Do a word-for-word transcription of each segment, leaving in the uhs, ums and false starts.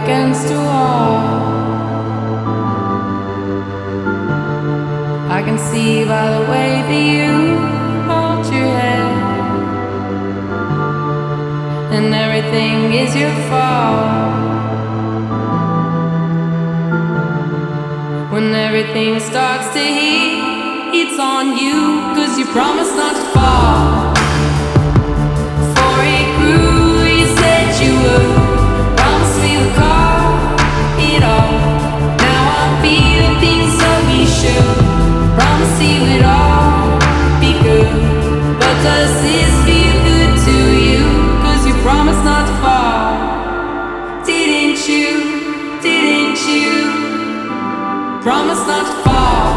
against a wall. I can see by the way that you hold your head, and everything is your fault. When everything starts to heat, it's on you, 'cause you promised not to fall. Before it grew, you said you would promise me the call, it all. Now I'm feeling things so we should promise you it all be good. But does this feel good to you? 'Cause you promised not to fall. Didn't you, didn't you promise not to fall?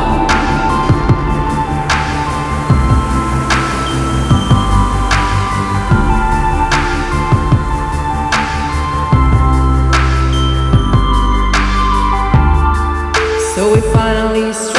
So we finally